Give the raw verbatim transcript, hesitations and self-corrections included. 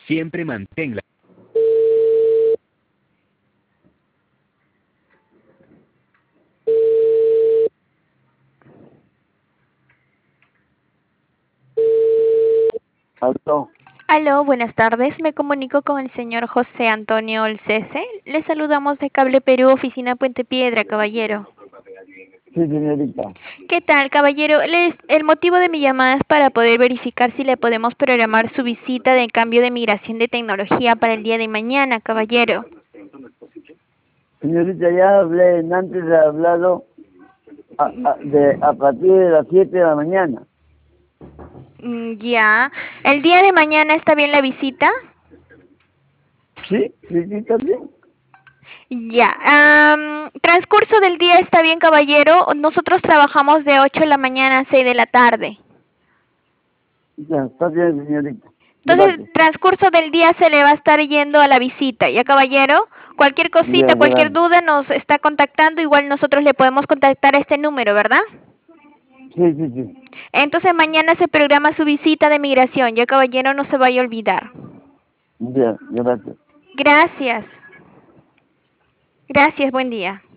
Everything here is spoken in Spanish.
Siempre manténla. Aló. Aló, buenas tardes. Me comunico con el señor José Antonio Olcese. Le saludamos de Cable Perú, oficina Puente Piedra, caballero. Sí, señorita. ¿Qué tal, caballero? Les- el motivo de mi llamada es para poder verificar si le podemos programar su visita de cambio de migración de tecnología para el día de mañana, caballero. Señorita, ya hablé, antes he hablado a, a- de, a partir de las siete de la mañana. Mm, Ya. ¿El día de mañana está bien la visita? ¿Sí? ¿Sí, sí, está bien? Ya. Am, transcurso del día está bien, caballero. Nosotros trabajamos de ocho de la mañana a seis de la tarde. Ya, está bien, señorita. Entonces, Gracias. transcurso del día se le va a estar yendo a la visita, ¿ya, caballero? Cualquier Ya, cosita, cualquier gracias. duda nos está contactando, igual nosotros le podemos contactar a este número, ¿verdad? Sí, sí, sí. Entonces, mañana se programa su visita de migración, ya, caballero, no se vaya a olvidar. Ya, gracias. Gracias. Gracias, buen día.